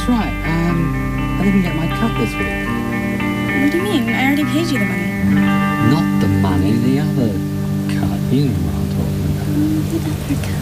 right. I didn't get my cut this week. What do you mean? I already paid you the money. Not the money, the other cut. You know what I'm talking about. The other cut.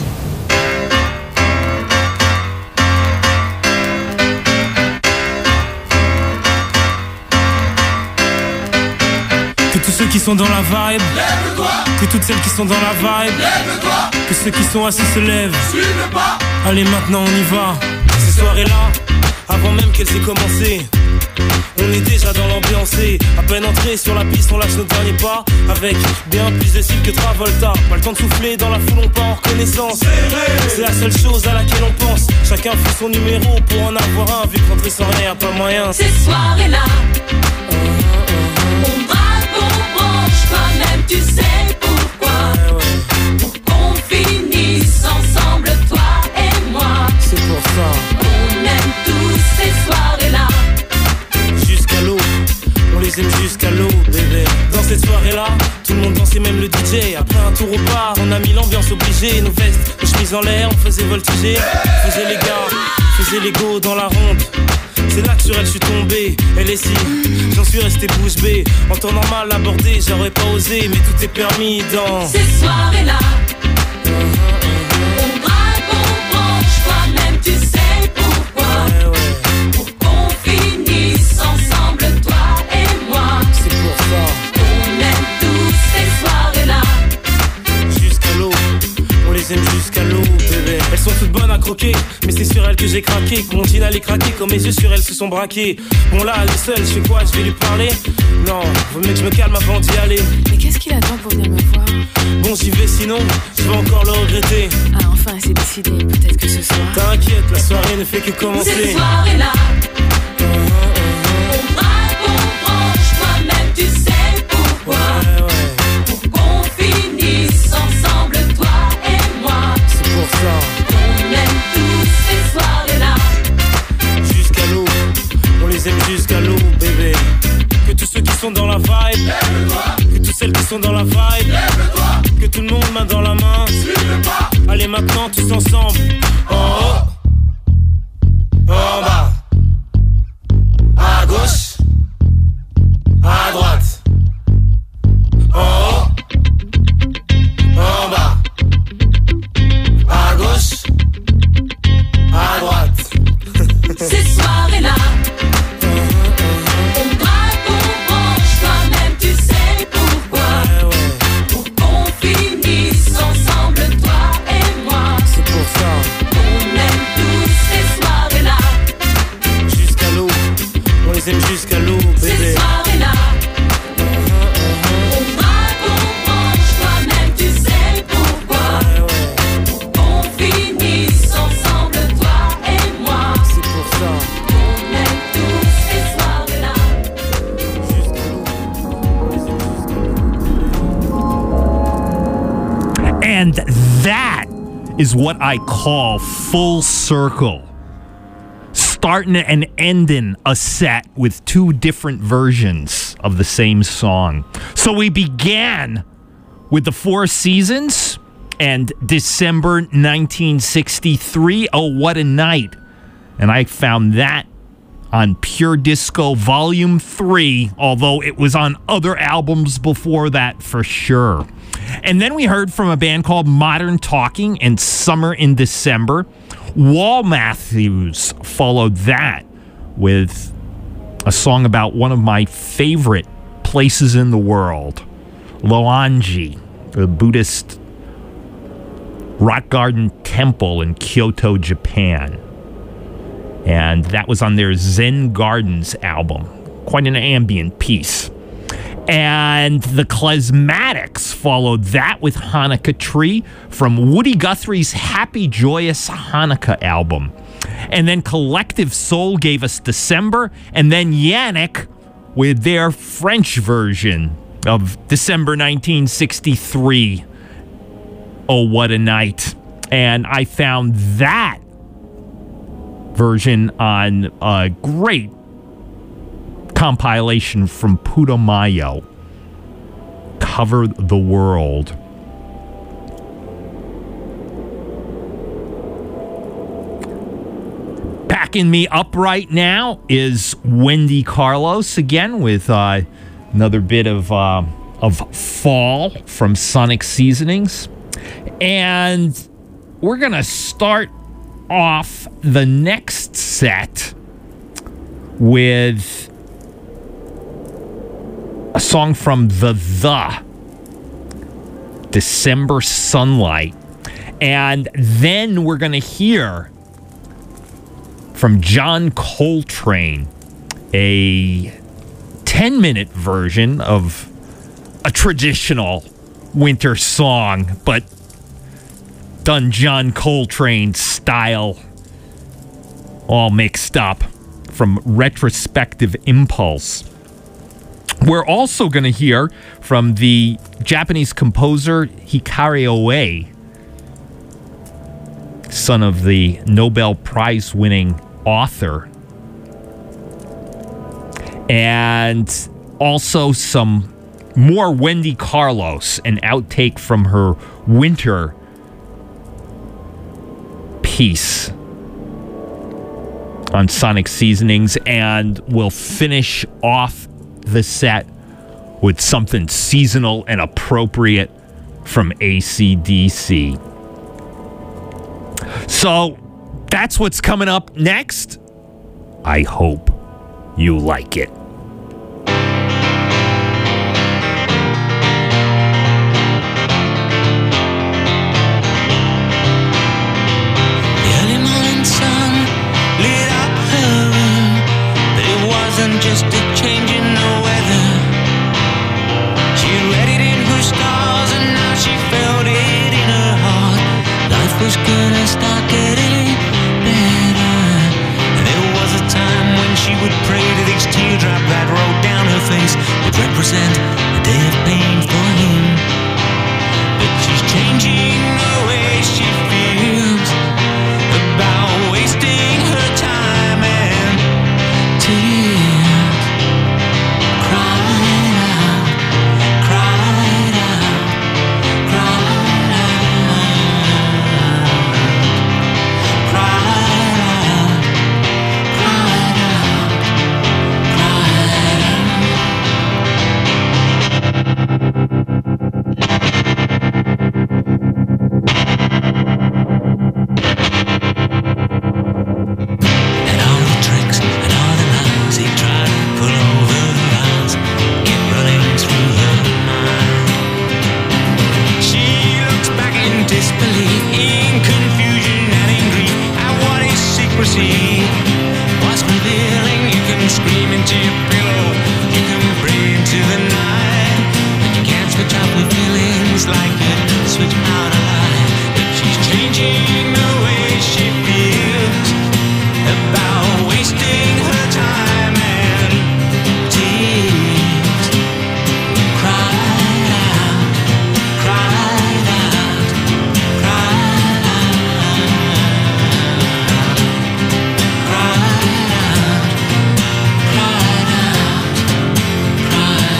Que tous ceux qui sont dans la vibe, Lève-toi. que toutes celles qui sont dans la vibe, Lève-toi. que ceux qui sont assis se lèvent. Suis le pas. Allez maintenant on y va. Ces soirées-là, avant même qu'elles aient commencé, on est déjà dans l'ambiance. À peine entré sur la piste, on lâche nos derniers pas. Avec bien plus de style que Travolta. Pas le temps de souffler, dans la foule on part en reconnaissance. C'est la seule chose à laquelle on pense. Chacun fait son numéro pour en avoir un. Vu que rentrer sans rien, y'a pas moyen. Ces soirées-là, on braque, on branche, toi-même tu sais pourquoi. Pour qu'on finisse ensemble, toi et moi. C'est pour ça. On aime tous ces soirées-là. Jusqu'à l'eau, on les aime jusqu'à l'eau, bébé. Dans cette soirée-là, tout le monde dansait, même le DJ. Après un tour au bar, on a mis l'ambiance obligée. Nos vestes, nos chemises en l'air, on faisait voltiger. On faisait les gars, faisait les go dans la ronde. C'est là que sur elle je suis tombé. Elle est si, j'en suis resté bouche bée. En temps normal abordé, j'aurais pas osé. Mais tout est permis dans Ces soirées-là, on braque, on branche, toi-même tu sais pourquoi. Pour qu'on finisse ensemble, toi et moi. C'est pour ça. On aime tous ces soirées-là. Jusqu'à l'eau, on les aime jusqu'à l'eau, bébé. Elles sont toutes bonnes à croquer, mais c'est sur elles que j'ai craqué. Que mon jean allait craquer, quand mes yeux sur elles se sont braqués. Bon là, elle est seule, je fais quoi, je vais lui parler? Non, vaut mieux que je me calme avant d'y aller. Mais qu'est-ce qu'il attend pour venir me voir? Bon, j'y vais sinon, je vais encore le regretter. Ah, enfin, c'est décidé. Peut-être que ce soir... T'inquiète, la soirée ne fait que commencer. Ces soirées-là, on braque, on branche, toi-même tu sais pourquoi. Pour qu'on finisse ensemble, toi et moi. C'est pour ça. On aime tous ces soirées-là. Jusqu'à l'eau, on les aime jusqu'à l'eau, bébé. Que tous ceux qui sont dans la vibe, Lève-toi. que toutes celles qui sont dans la vibe, Lève-toi. que tout le monde main dans la main. Suis le pas. Allez maintenant tous ensemble. En haut, en bas, à gauche, à droite. En haut, en bas, à gauche, à droite. Ces soirées-là, on braque, on branche, toi-même tu sais pourquoi. Pour qu'on finisse ensemble, toi et moi. C'est pour ça. On aime tous ces soirées-là. Jusqu'à l'eau, on les aime jusqu'à l'eau, Ces bébé. soirées-là, on braque, on branche, toi-même tu sais pourquoi. Pour qu'on finisse ensemble, toi et moi. C'est pour ça. On aime tous ces soirées-là. Jusqu'à l'eau, on les aime jusqu'à l'eau. And that is what I call full circle. Starting and ending a set with two different versions of the same song. So we began with the Four Seasons and December 1963. Oh, what a night. And I found that on Pure Disco Volume 3, although it was on other albums before that for sure. And then we heard from a band called Modern Talking and Summer in December. Wall Matthews followed that with a song about one of my favorite places in the world, Loanji, a Buddhist rock garden temple in Kyoto, Japan. And that was on their Zen Gardens album. Quite an ambient piece. And the Klezmatics followed that with Hanukkah Tree from Woody Guthrie's Happy Joyous Hanukkah album. And then Collective Soul gave us December, and then Yannick with their French version of December 1963. Oh, what a night. And I found that version on a great compilation from Putumayo, Cover the World. Backing me up right now is Wendy Carlos again with another bit of fall from Sonic Seasonings. And we're going to start off the next set with a song from The December Sunlight. And then we're going to hear from John Coltrane, a 10-minute version of a traditional winter song, but done John Coltrane style, all mixed up from Retrospective Impulse. We're also going to hear from the Japanese composer Hikari Oe, son of the Nobel Prize-winning author, and also some more Wendy Carlos, an outtake from her winter piece on Sonic Seasonings, and we'll finish off the set with something seasonal and appropriate from AC/DC. So that's what's coming up next. I hope you like it. The early morning sun lit up her room, but it wasn't just a change in the weather. She read it in her stars and now she felt it in her heart. Life was gonna start getting better. And there was a time when she would pray to each teardrop that rolled down her face would represent a day of pain for him. But she's changing the way she feels about wasting her time and tears. Cried out, cried out, cried out, cried out, cried and all the tricks and all the lies he tried to pull over her eyes kept running through her mind. She looks back in disbelief, in confusion and in grief at what is secrecy was revealing. You can scream into your pillow, you can pray into the night, but you can't switch off your feelings like you switch out a light. But she's changing the way she feels about wasting her time and tears. Cried out, cried out, cried out, cried out, cried out,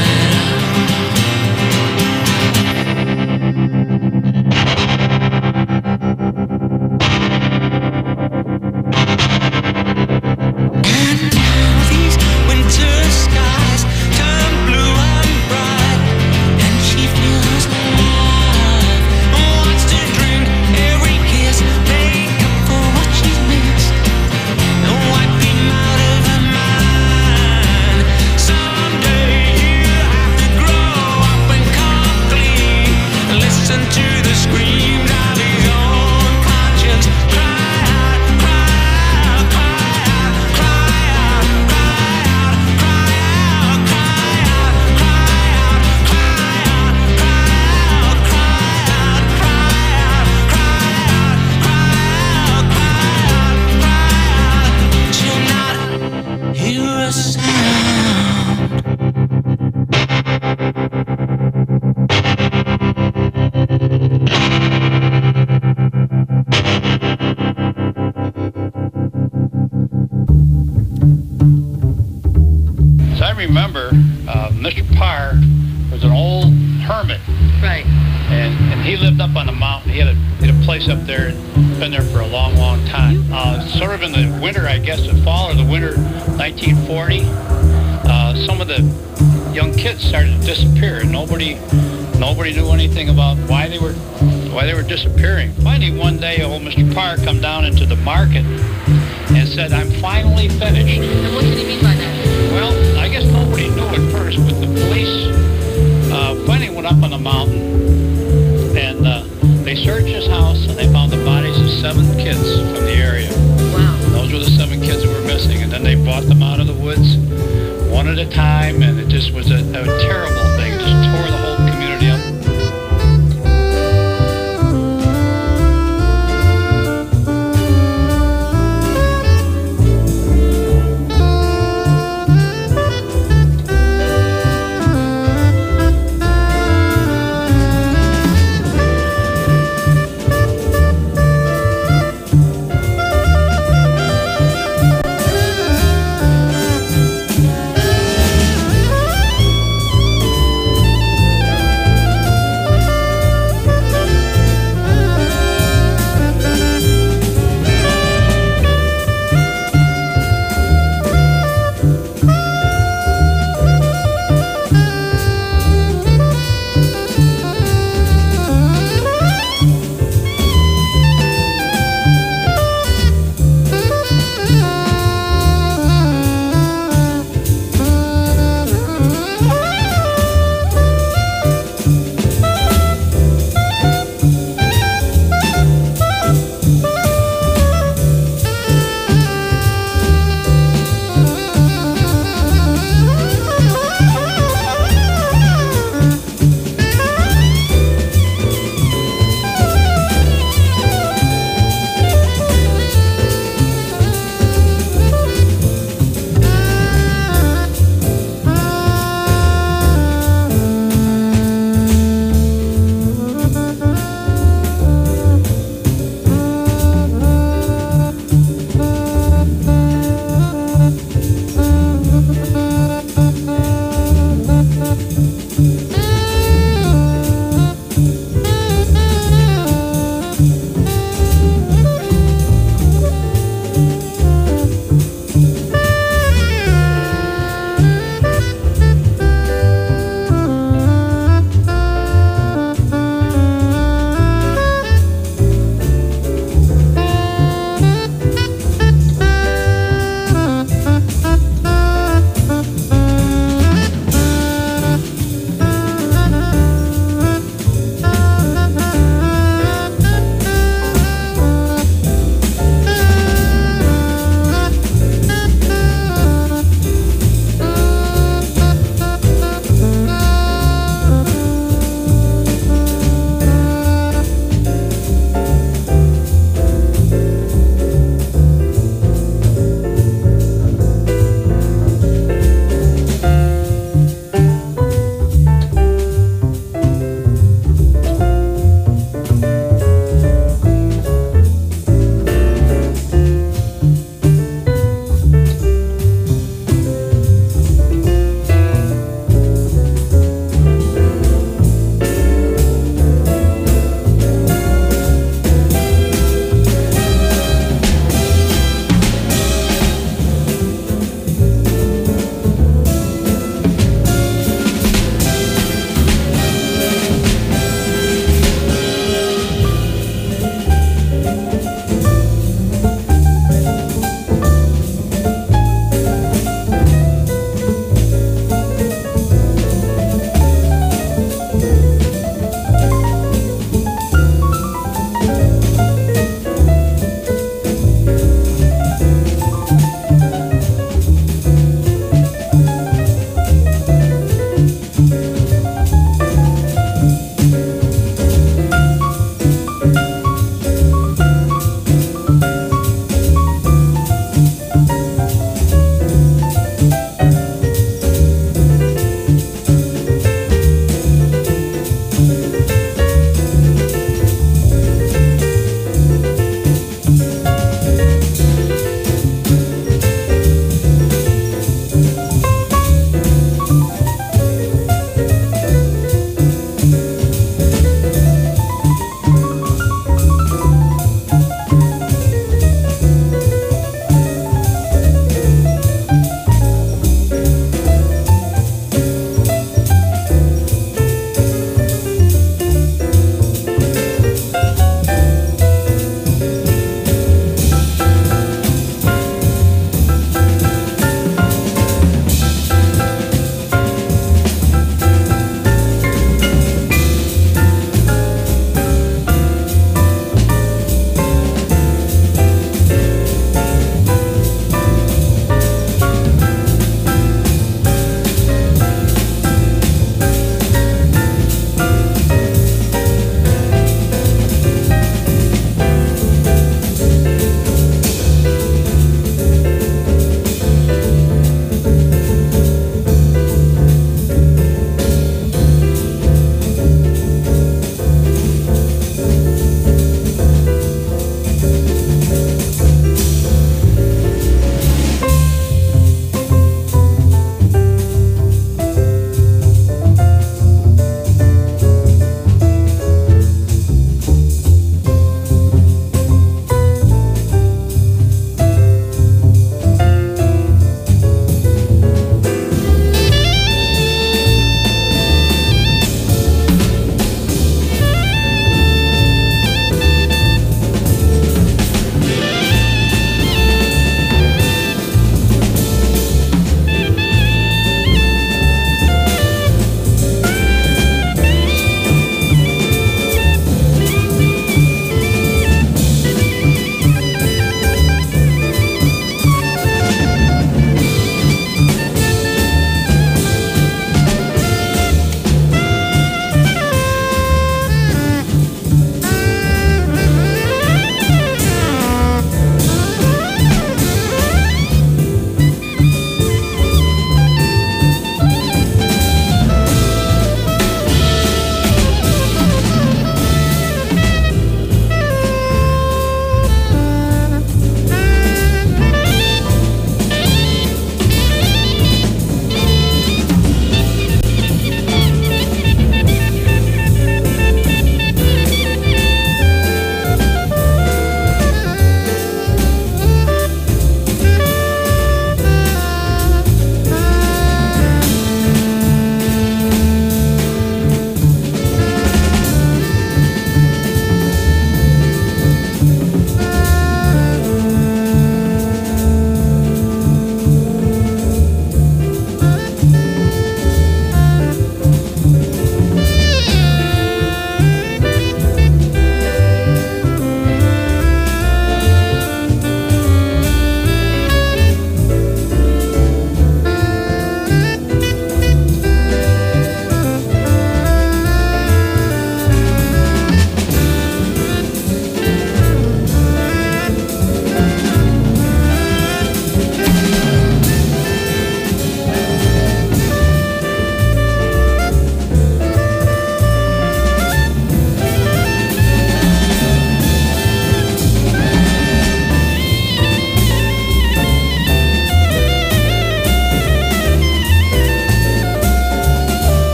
and now these winter skies turn blue and bright, and she feels alive. Wants to drink every kiss, make up for what she's missed, and wipe him out of her mind. Someday he'll have to grow up and come clean, and listen to the screams of his own conscience. Cry out, cry out, cry out, cry out, cry out, cry out, cry out, cry out, cry out, cry out, cry out, cry out, cry out. She'll not hear a sound. As I remember, Mr. Parr was an old hermit, Right. and He lived up on the mountain. He had a place up there, been there for a long, long time. Sort of in the winter, I guess, the fall or the winter 1940, some of the young kids started to disappear, and nobody knew anything about why they were disappearing. Finally, one day, old Mr. Parr come down into the market and said, "I'm finally finished." And what did he mean by that? Well, I guess nobody knew at first, but the police finally went up on the mountain, and they searched his house, and they found the bodies of 7 kids from the area. Wow. Those were the 7 kids that were missing, and then they brought them out of the woods one at a time, and it just was a terrible thing. It just tore the whole community up.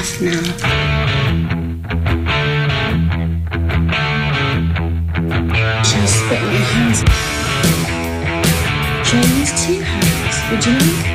enough now. Shall I spit on your hands? Shall I use 2 hands? Would you like?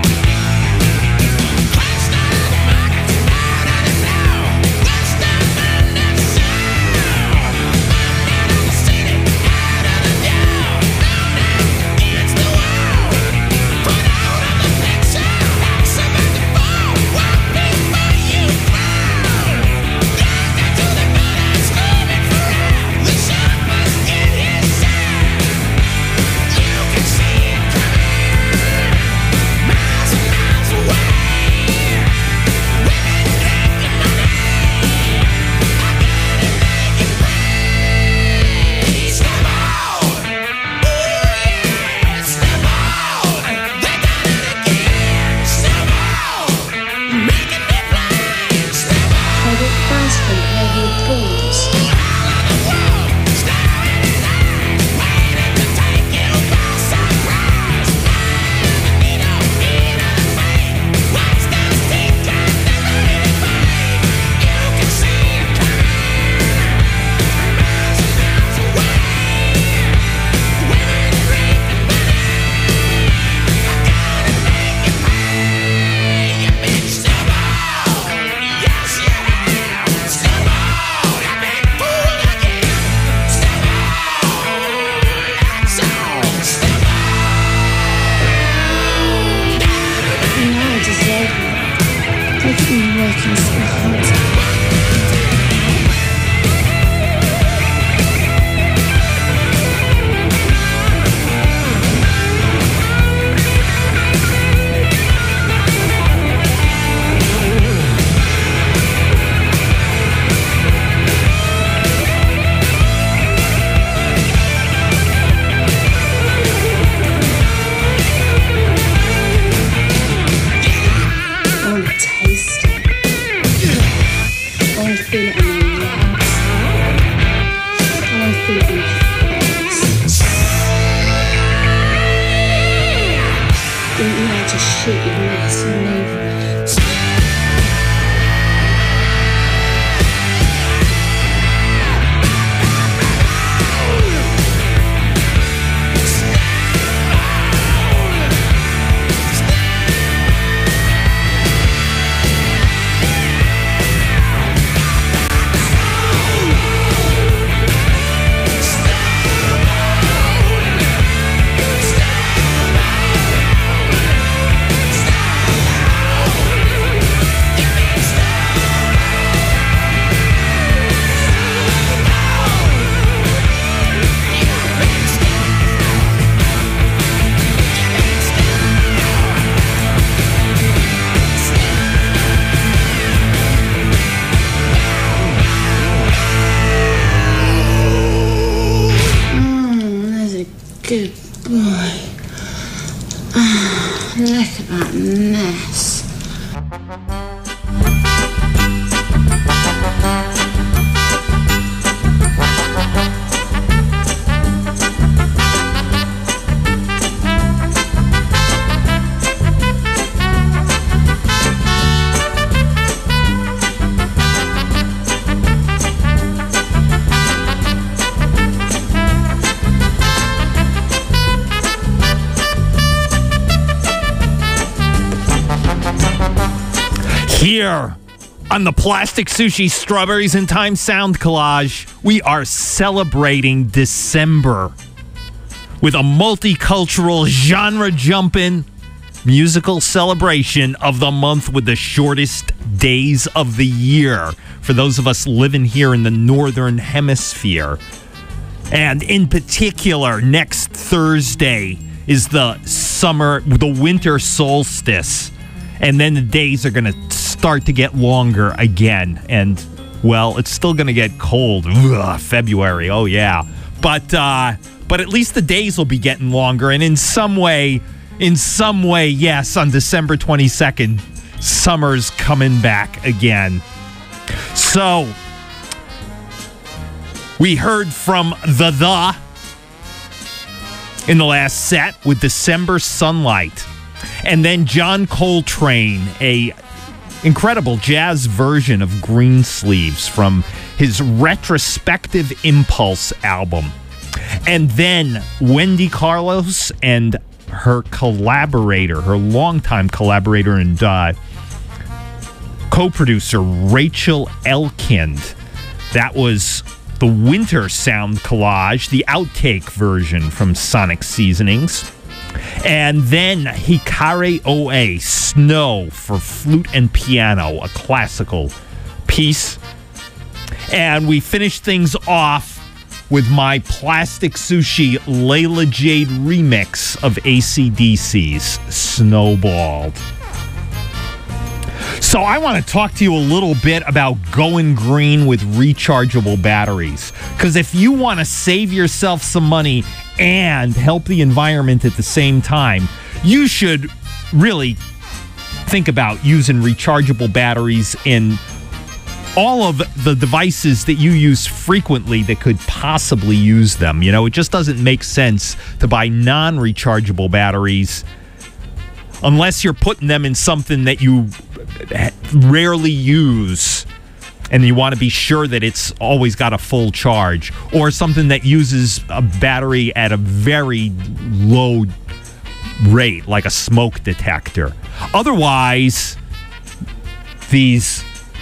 Good boy. Look at that mess. Here on the Plastic Sushi Strawberries in Time Sound Collage, we are celebrating December with a multicultural, genre-jumping musical celebration of the month with the shortest days of the year for those of us living here in the Northern Hemisphere. And in particular, next Thursday is the winter solstice. And then the days are going to start to get longer again. And, well, it's still going to get cold. Ugh, February, oh yeah. But at least the days will be getting longer. And in some way, yes, on December 22nd, summer's coming back again. So, we heard from the in the last set with December Sunlight. And then John Coltrane, a incredible jazz version of Greensleeves from his retrospective Impulse album. And then Wendy Carlos and her collaborator, her longtime collaborator and co-producer Rachel Elkind. That was the Winter Sound Collage, the outtake version from Sonic Seasonings. And then Hikare Oe, Snow for flute and piano, a classical piece. And we finished things off with my Plastic Sushi Layla Jade remix of AC/DC's Snowballed. So I want to talk to you a little bit about going green with rechargeable batteries. Because if you want to save yourself some money and help the environment at the same time, you should really think about using rechargeable batteries in all of the devices that you use frequently that could possibly use them. You know, it just doesn't make sense to buy non-rechargeable batteries unless you're putting them in something that you rarely use and you want to be sure that it's always got a full charge, or something that uses a battery at a very low rate, like a smoke detector. Otherwise, these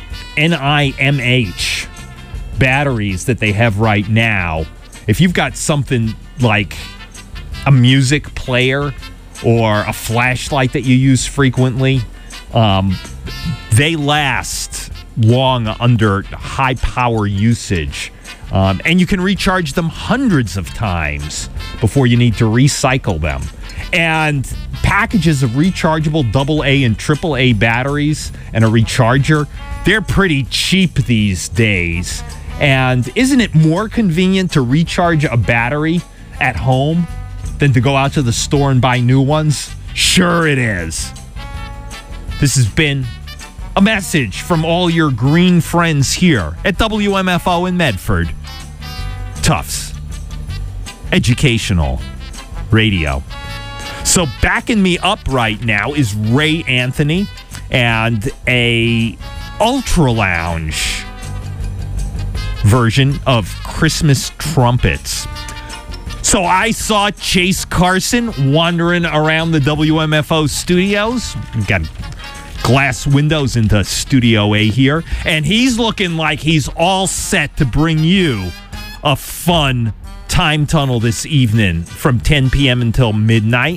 NIMH batteries that they have right now, if you've got something like a music player or a flashlight that you use frequently, they last long under high power usage. And you can recharge them hundreds of times before you need to recycle them. And packages of rechargeable AA and AAA batteries and a recharger, they're pretty cheap these days. And isn't it more convenient to recharge a battery at home than to go out to the store and buy new ones? Sure it is. This has been a message from all your green friends here at WMFO in Medford. Tufts Educational Radio. So backing me up right now is Ray Anthony and a Ultra Lounge version of Christmas Trumpets. So I saw Chase Carson wandering around the WMFO studios. We've got glass windows into Studio A here, and he's looking like he's all set to bring you a fun time tunnel this evening from 10 p.m. until midnight.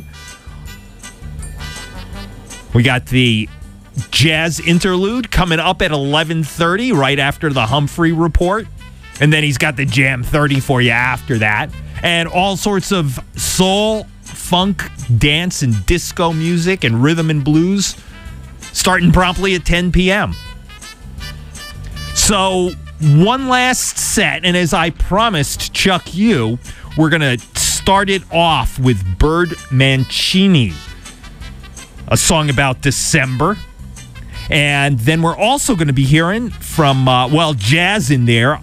We got the jazz interlude coming up at 11:30, right after the Humphrey Report. And then he's got the Jam 30 for you after that. And all sorts of soul, funk, dance, and disco music and rhythm and blues starting promptly at 10 p.m. So one last set, and as I promised Chuck you, we're going to start it off with Bird Mancini, a song about December. And then we're also going to be hearing from, jazz in there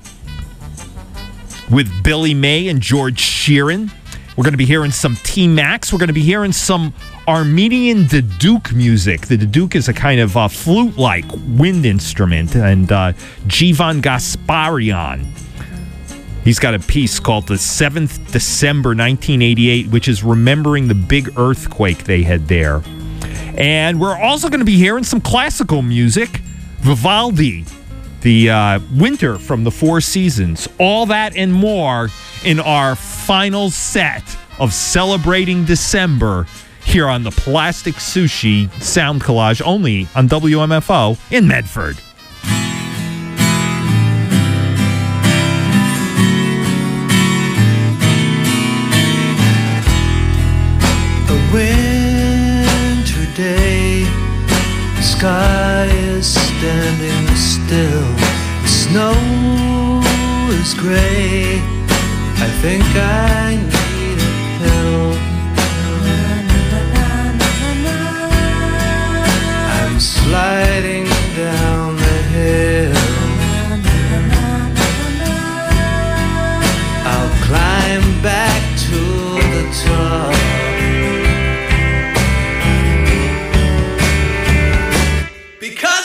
with Billy May and George Sheeran. We're going to be hearing some T-Max. We're going to be hearing some Armenian duduk music. The duduk is a kind of flute-like wind instrument. And Jivan Gasparian, he's got a piece called The 7th December 1988, which is remembering the big earthquake they had there. And we're also going to be hearing some classical music. Vivaldi, the Winter from the Four Seasons. All that and more in our final set of Celebrating December here on the Plastic Sushi Sound Collage, only on WMFO in Medford. A winter day, the sky is standing still, the snow is gray. I think I need a pill. I'm sliding down the hill. I'll climb back to the top. Because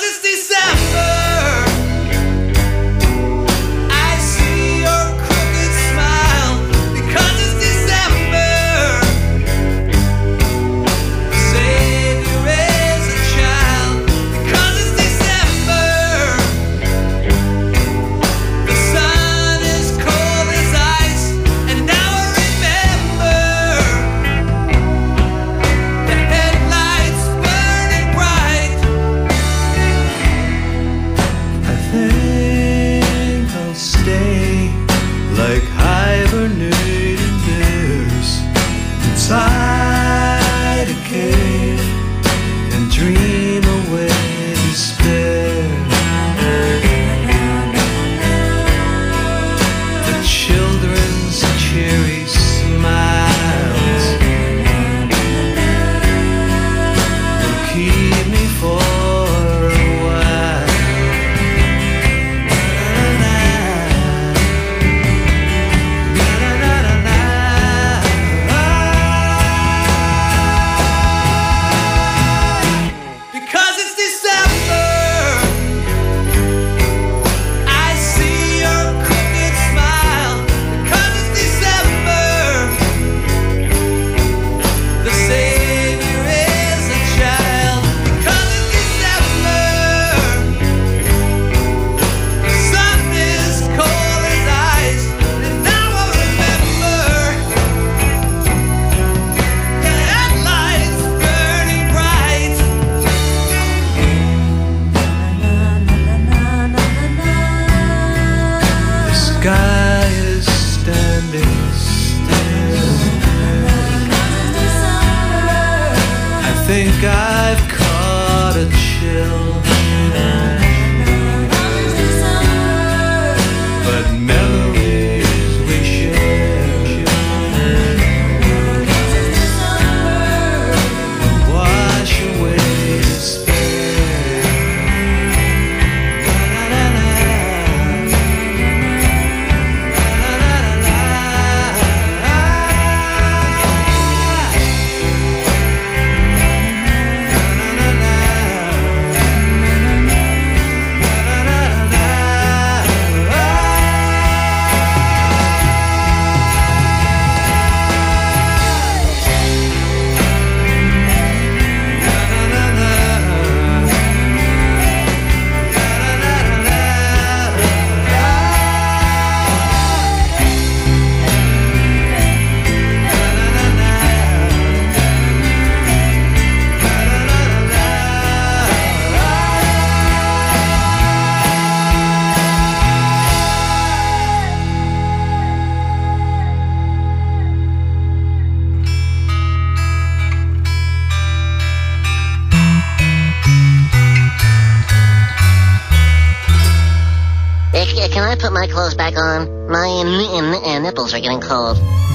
put my clothes back on? My nipples are getting cold.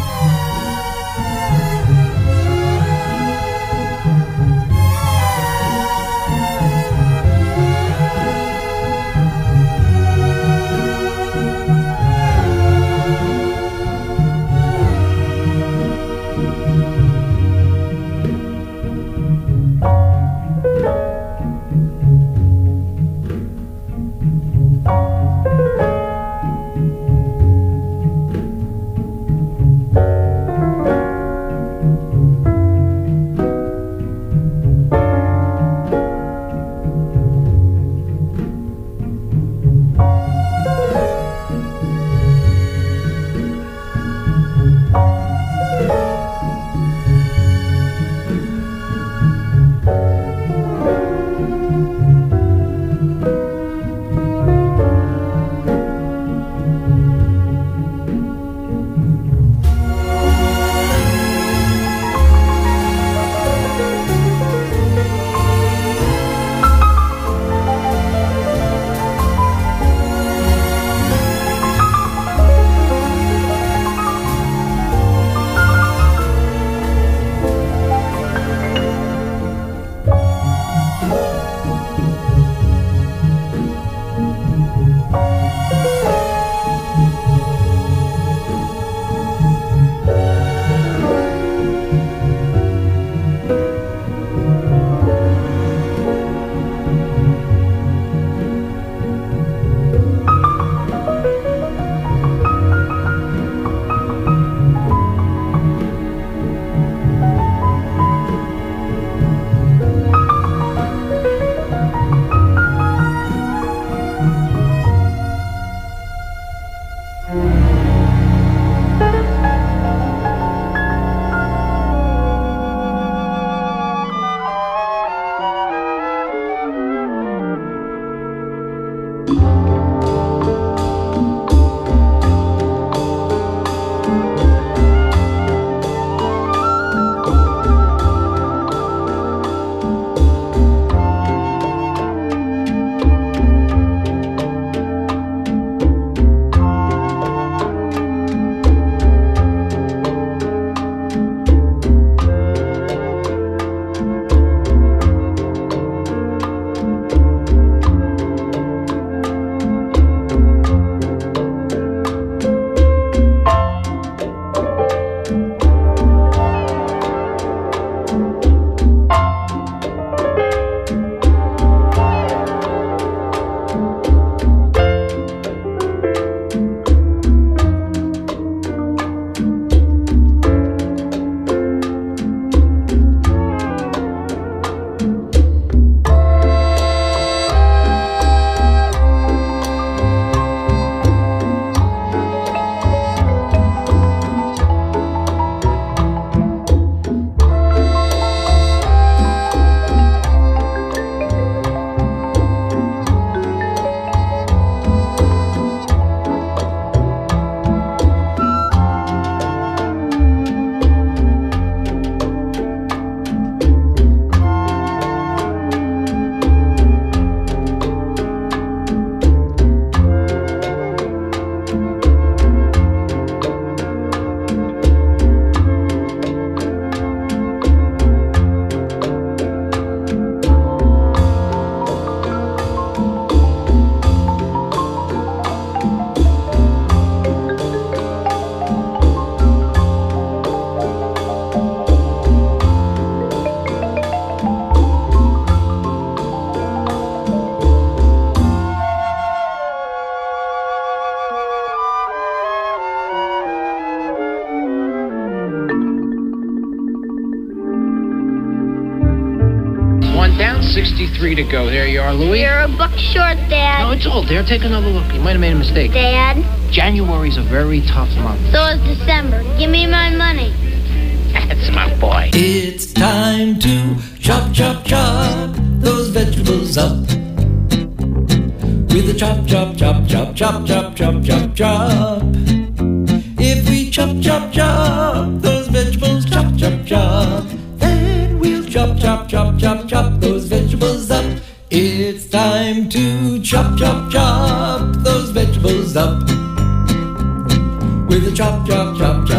down, 63 to go. There you are, Louis. You're a buck short, Dad. No, it's all there. Take another look. You might have made a mistake. Dad? January's a very tough month. So is December. Give me my money. That's my boy. It's time to chop, chop, chop those vegetables up. With a chop, chop, chop, chop, chop, chop, chop, chop, chop. If we chop, chop, chop those vegetables, chop, chop, chop, then we'll chop, chop, chop, chop, chop those vegetables up. It's time to chop, chop, chop those vegetables up.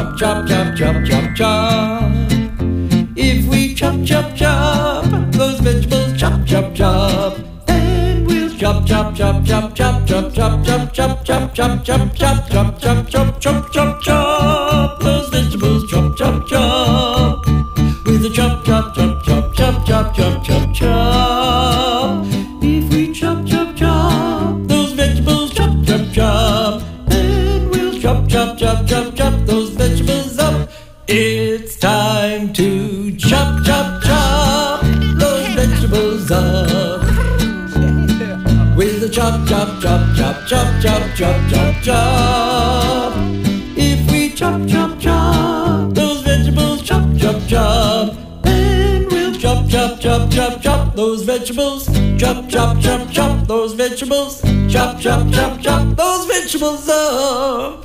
chop, chop, chop, chop, chop, chop. If we chop, chop, chop those vegetables, chop, chop, chop, then we'll chop, chop, chop, chop, chop, chop, chop, chop, chop, chop, chop, chop, chop, chop, chop, chop, chop, chop, chop those vegetables, chop, chop, chop. With a chop, chop, chop, chop, chop, chop, chop, chop, chop. If we chop, chop, chop those vegetables, chop, chop, chop, then we'll chop, chop, chop, chop, chop those vegetables up. It's time to chop, chop, chop those vegetables up. With a chop, chop, chop, chop, chop, chop, chop, chop, chop. If we chop, chop, chop those vegetables, chop, chop, chop, then we'll chop, chop, chop, chop, chop those vegetables, chop, chop, chop, chop those vegetables, chop, chop, chop, chop those vegetables up.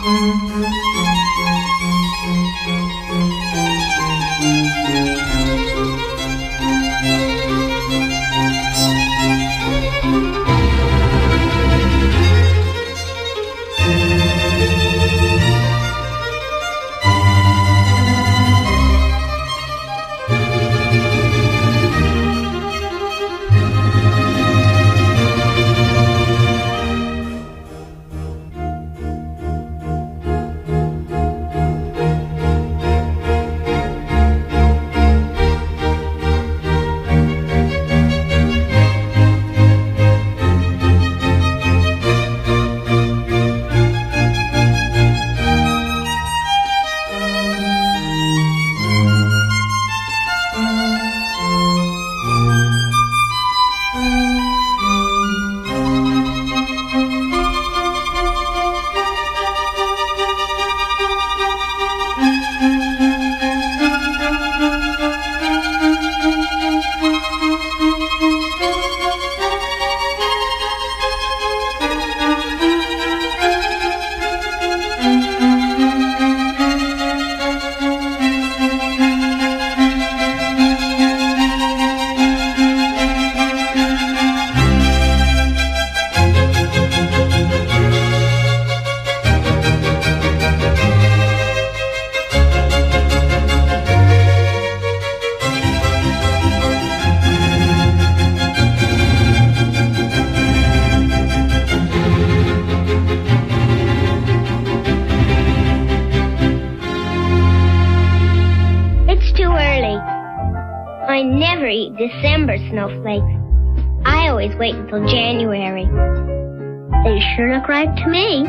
I never eat December snowflakes. I always wait until January. They sure look right to me.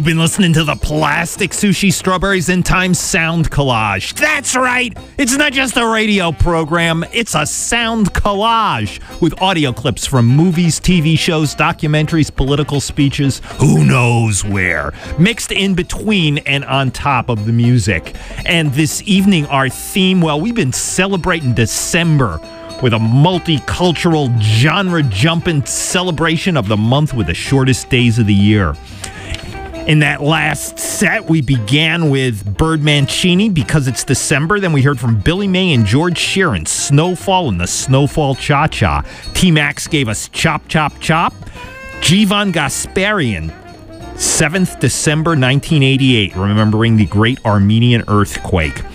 been listening to the Plastic Sushi Strawberries in Time sound collage. That's right. It's not just a radio program. It's a sound collage with audio clips from movies, TV shows, documentaries, political speeches, who knows where, mixed in between and on top of the music. And this evening, our theme, well, we've been celebrating December with a multicultural, genre-jumping celebration of the month with the shortest days of the year. In that last set, we began with Bird Mancini, Because It's December. Then we heard from Billy May and George Sheeran, Snowfall and the Snowfall Cha-Cha. T-Max gave us Chop, Chop, Chop. Jivan Gasparian, 7th December 1988, remembering the great Armenian earthquake.